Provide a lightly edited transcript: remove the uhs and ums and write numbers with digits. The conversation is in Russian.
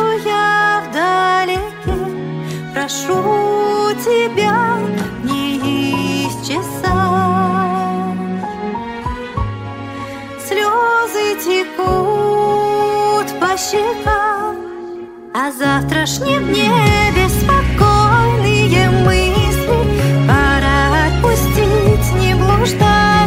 я вдалеке, прошу тебя, не исчезай. Слезы текут по щекам, о завтрашнем дне беспокойные мысли пора отпустить, не блуждать.